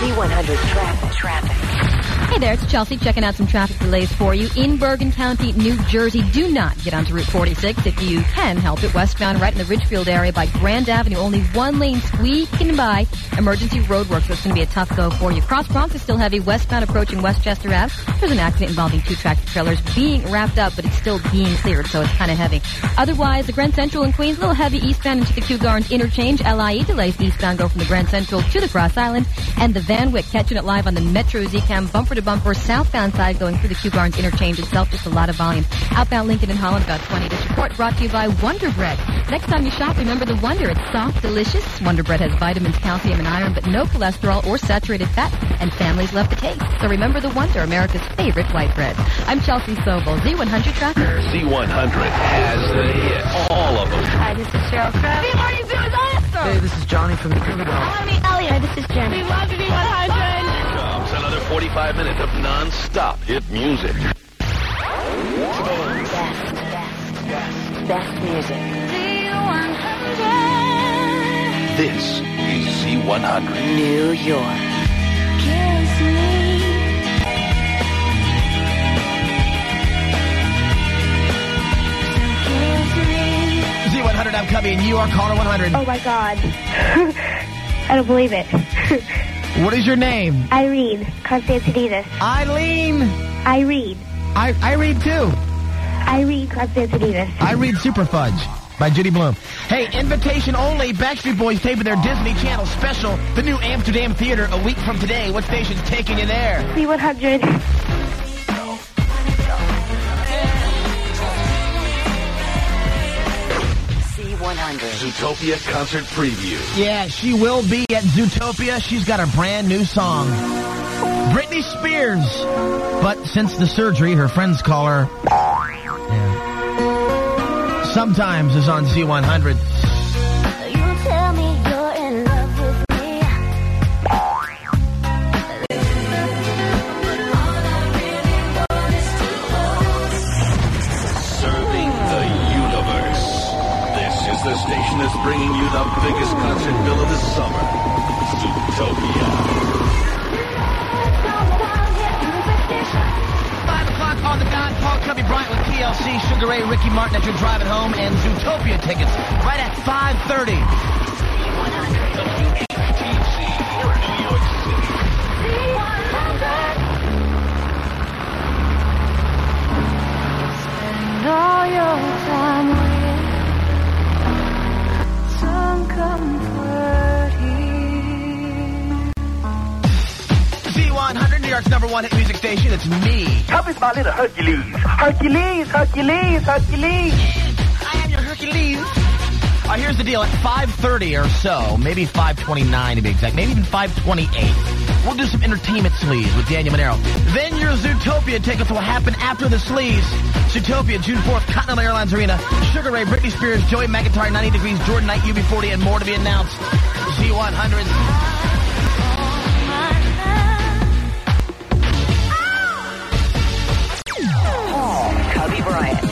Z100 traffic. Hey there, it's Chelsea checking out some traffic delays for you. In Bergen County, New Jersey, do not get onto Route 46 if you can help it. Westbound right in the Ridgefield area by Grand Avenue. Only one lane squeaking by. Emergency roadwork, so it's going to be a tough go for you. Cross Bronx is still heavy. Westbound approaching Westchester Ave. There's an accident involving two tractor trailers being wrapped up, but it's still being cleared, so it's kind of heavy. Otherwise, the Grand Central in Queens, a little heavy eastbound into the Kew Gardens interchange. LIE delays eastbound go from the Grand Central to the Cross Island. And the Van Wyck catching it live on the Metro Z-Cam bumper to bumper southbound side going through the Kew Gardens interchange itself. Just a lot of volume. Outbound Lincoln and Holland about 20. This report brought to you by Wonder Bread. Next time you shop, remember the Wonder. It's soft, delicious. Wonder Bread has vitamins, calcium, and iron, but no cholesterol or saturated fat, and families love the taste. So remember the Wonder, America's favorite white bread. I'm Chelsea Sobel, Z100 Traffic. Z100 has the hits. All of them. Hi, this is Cheryl Crow. Hey, how you doing? Awesome. Hey, this is Johnny from the Riverdale. I'm Elliot. Hi, this is Jen. We love to be 100. Comes another 45 minutes of non-stop hit music. Today's best music. This is Z100. New York. Kiss me. Z100, I'm Cubby in New York, caller 100. Oh, my God. I don't believe it. What is your name? Irene Constantinides. Eileen. Irene. I read too. Irene Constantinides. I read Super Fudge by Judy Blume. Hey, invitation only. Backstreet Boys taping their Disney Channel special. The new Amsterdam Theater a week from today. What station's taking you there? Z100. Zootopia concert preview. Yeah, she will be at Zootopia. She's got a brand new song. Britney Spears. But since the surgery, her friends call her... Yeah. Sometimes is on Z100. You tell me you're in love with me. Serving the universe. This is the station that's bringing you the biggest concert bill of the summer. Zootopia. 5 o'clock on the dot. Paul Cubby Bryant with TLC, Sugar Ray, Ricky Martin as you're driving home, and Zootopia tickets right at 5:30. WATC, New York City. Spend all your time with some comfort here. Z100, New York's #1 hit music station. It's me. Cubby's my little Hercules. Hercules, Hercules, Hercules. I am your Hercules. Here's the deal. At 5:30 or so, maybe 5:29 to be exact, maybe even 5:28, we'll do some entertainment sleaze with Daniel Monero. Then your Zootopia tickets will happen after the sleaze. Zootopia, June 4th, Continental Airlines Arena. Sugar Ray, Britney Spears, Joey McIntyre, 90 Degrees, Jordan Knight, UB40, and more to be announced. Z100. Cubby Bryant.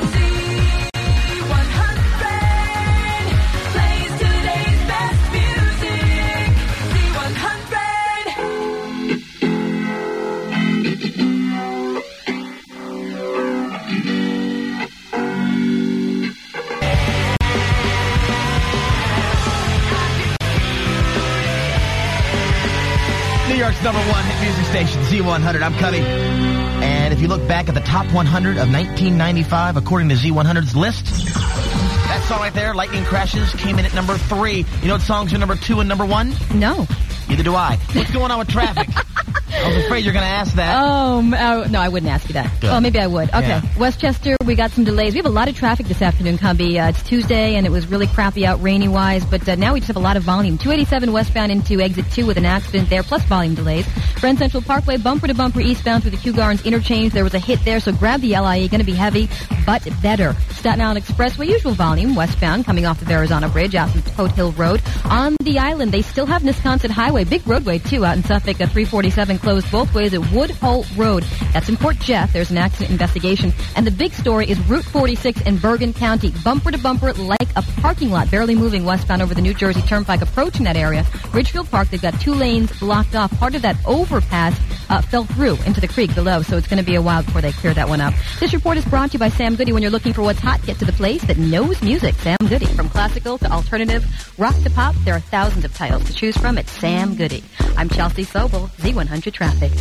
New York's #1 hit music station, Z100. I'm Cubby. And if you look back at the top 100 of 1995, according to Z100's list, that song right there, Lightning Crashes, came in at number 3. You know what songs are number 2 and number 1? No. Neither do I. What's going on with traffic? I was afraid you were going to ask that. No, I wouldn't ask you that. Good. Oh, maybe I would. Okay. Yeah. Westchester, we got some delays. We have a lot of traffic this afternoon, Cubby. It's Tuesday, and it was really crappy out rainy-wise, but now we just have a lot of volume. 287 westbound into exit 2 with an accident there, plus volume delays. Grand Central Parkway, bumper-to-bumper eastbound through the Kew Gardens interchange. There was a hit there, so grab the LIE. Going to be heavy, but better. Staten Island Expressway, usual volume, westbound, coming off the Verrazano Bridge out from Post Hill Road. On the island, they still have Wisconsin Highway, big roadway, too, out in Suffolk, 347 closed both ways at Woodhull Road. That's in Port Jeff. There's an accident investigation. And the big story is Route 46 in Bergen County. Bumper to bumper like a parking lot, barely moving westbound over the New Jersey Turnpike approaching that area. Ridgefield Park, they've got 2 lanes blocked off. Part of that overpass fell through into the creek below, so it's going to be a while before they clear that one up. This report is brought to you by Sam Goody. When you're looking for what's hot, get to the place that knows music. Sam Goody. From classical to alternative, rock to pop, there are thousands of titles to choose from at Sam Goody. I'm Chelsea Sobel, Z100 Traffic.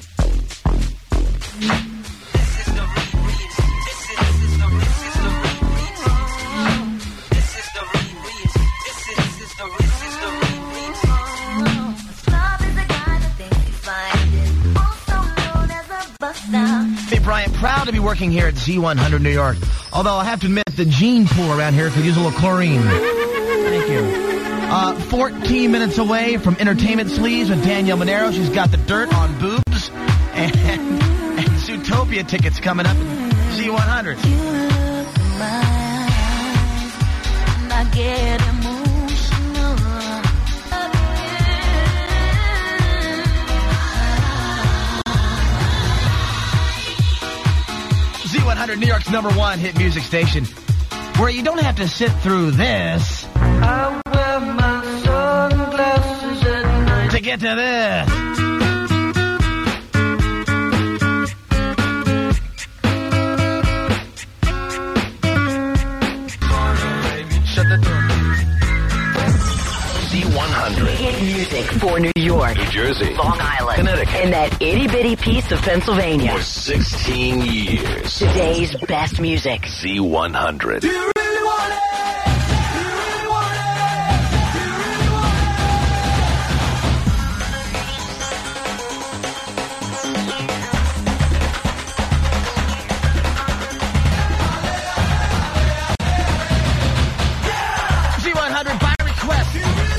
Hey, Brian, proud to be working here at Z100 New York. Although I have to admit, the gene pool around here could use a little chlorine. Thank you. 14 minutes away from Entertainment Sleaze with Danielle Monero. She's got the dirt on boobs. And Zootopia tickets coming up in Z100. You look in my eyes, and I get emotional. Z100, New York's #1 hit music station, where you don't have to sit through this I wear my sunglasses at night. to get to this. Shut the door. Z100. Hit music for New York, New Jersey, Long Island, Connecticut, and that itty-bitty piece of Pennsylvania. for 16 years. Today's best music. Z100. Z100 by request.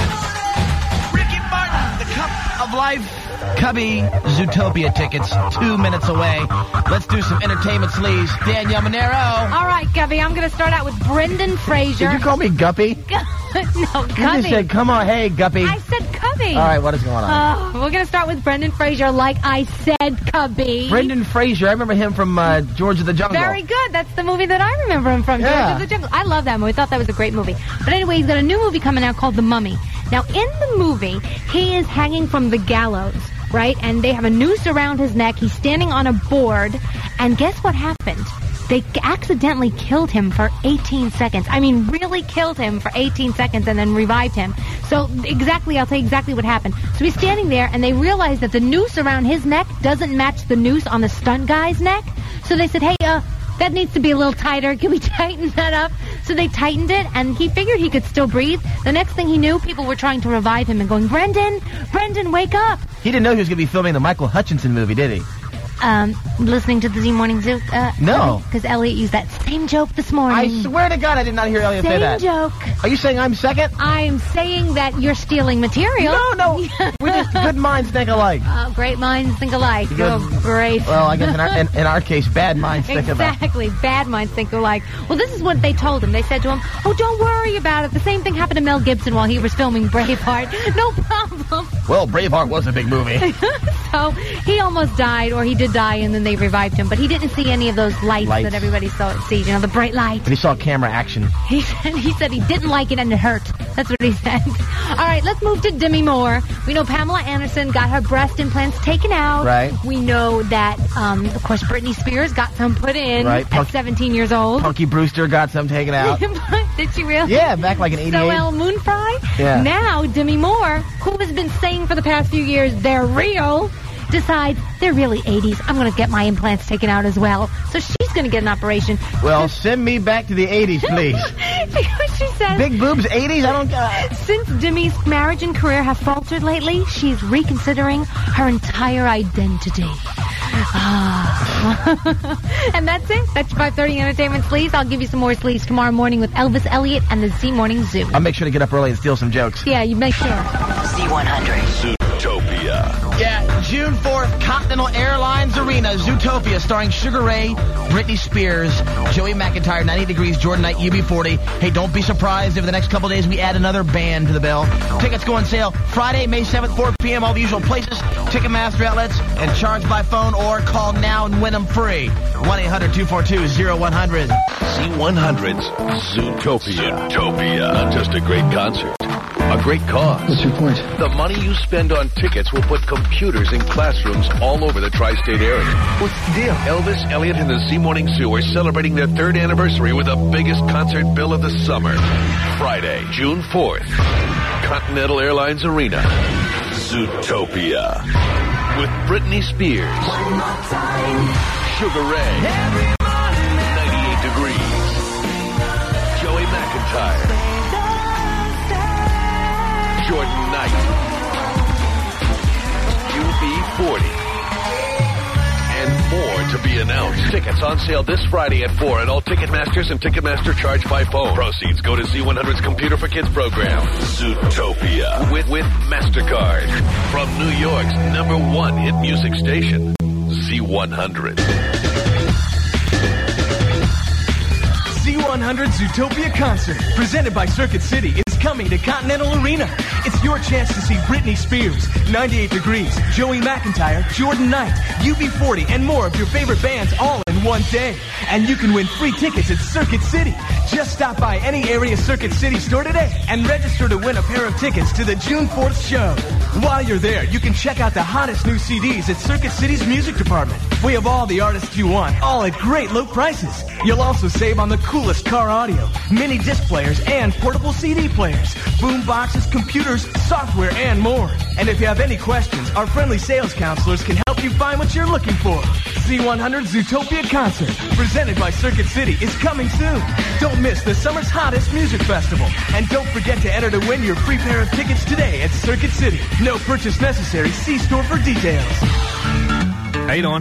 Ricky Martin, the Cup of Life. Cubby Zootopia tickets 2 minutes away. Let's do some Entertainment Sleaze. Danielle Monero. All right, Gubby, I'm going to start out with Brendan Fraser. Did you call me Guppy? No, You just Gubby. said, come on, hey, Guppy. I said Cubby. All right, what is going on? We're going to start with Brendan Fraser, like I said, Cubby. Brendan Fraser, I remember him from George of the Jungle. Very good. That's the movie that I remember him from, Yeah. George of the Jungle. I love that movie. I thought that was a great movie. But anyway, he's got a new movie coming out called The Mummy. Now, in the movie, he is hanging from the gallows, right? And they have a noose around his neck. He's standing on a board. And guess what happened? They accidentally killed him for 18 seconds. I mean, really killed him for 18 seconds and then revived him. So exactly, I'll tell you exactly what happened. So he's standing there, and they realize that the noose around his neck doesn't match the noose on the stunt guy's neck. So they said, hey, that needs to be a little tighter. Can we tighten that up? So they tightened it, and he figured he could still breathe. The next thing he knew, people were trying to revive him and going, Brendan, wake up. He didn't know he was going to be filming the Michael Hutchinson movie, did he? Listening to the Z Morning Zoo? No. Because Elliot used that same joke this morning. I swear to God, I did not hear Elliot say Same that. joke. Are you saying I'm second? I'm saying that you're stealing material. No. We just good minds think alike. Great minds think alike. Good. Oh, great. Well, I guess in our case, bad minds think alike. Exactly. Bad minds think alike. Well, this is what they told him. They said to him, oh, don't worry about it. The same thing happened to Mel Gibson while he was filming Braveheart. No problem. Well, Braveheart was a big movie. So he almost died, or he did die, and then they revived him. But he didn't see any of those lights that everybody sees, you know, the bright light. And he saw camera action. He said he didn't like it and it hurt. That's what he said. All right, let's move to Demi Moore. We know Pamela Anderson got her breast implants taken out. Right. We know that, of course, Britney Spears got some put in at 17 years old. Punky Brewster got some taken out. Did she really? Yeah, back like in 88. Noelle Moonfry? Yeah. Now, Demi Moore, who has been saying for the past few years they're real, decides they're really 80s. I'm going to get my implants taken out as well. So she's going to get an operation. Well, send me back to the 80s, please. She says, big boobs, 80s? I don't... Since Demi's marriage and career have faltered lately, she's reconsidering her entire identity. And that's it. That's 5:30 Entertainment Sleaze. I'll give you some more sleaze tomorrow morning with Elvis Elliott and the Z Morning Zoo. I'll make sure to get up early and steal some jokes. Yeah, you make sure. Z100. Zootopia. Yeah, June 4th, Continental Airlines Arena, Zootopia, starring Sugar Ray, Britney Spears, Joey McIntyre, 90 Degrees, Jordan Knight, UB40. Hey, don't be surprised if the next couple days we add another band to the bill. Tickets go on sale Friday, May 7th, 4 p.m., all the usual places, Ticketmaster outlets, and charge by phone or call now and win them free. 1-800-242-0100. Z100's Zootopia. Zootopia. Not just a great concert. A great cause. What's your point? The money you spend on tickets will put computers in classrooms all over the tri-state area. What's the deal? Elvis, Elliott, and the Z Morning Zoo are celebrating their 3rd anniversary with the biggest concert bill of the summer. Friday, June 4th, Continental Airlines Arena, Zootopia. With Britney Spears, Sugar Ray, 98 Degrees, Joey McIntyre, Jordan Knight, UB40, and more to be announced. Tickets on sale this Friday at 4 at all Ticketmasters and Ticketmaster charge by phone. Proceeds go to Z100's Computer for Kids program, Zootopia, with MasterCard. From New York's #1 hit music station, Z100. Z100 Zootopia concert, presented by Circuit City, is coming to Continental Arena. It's your chance to see Britney Spears, 98 Degrees, Joey McIntyre, Jordan Knight, UB40, and more of your favorite bands all in one day. And you can win free tickets at Circuit City. Just stop by any area Circuit City store today and register to win a pair of tickets to the June 4th show. While you're there, you can check out the hottest new CDs at Circuit City's music department. We have all the artists you want, all at great low prices. You'll also save on the coolest car audio, mini disc players, and portable CD players, boom boxes, computers, software, and more. And if you have any questions, our friendly sales counselors can help you find what you're looking for. Z100 Zootopia concert, presented by Circuit City, is coming soon. Don't miss the summer's hottest music festival. And don't forget to enter to win your free pair of tickets today at Circuit City. No purchase necessary. See store for details. How you doing?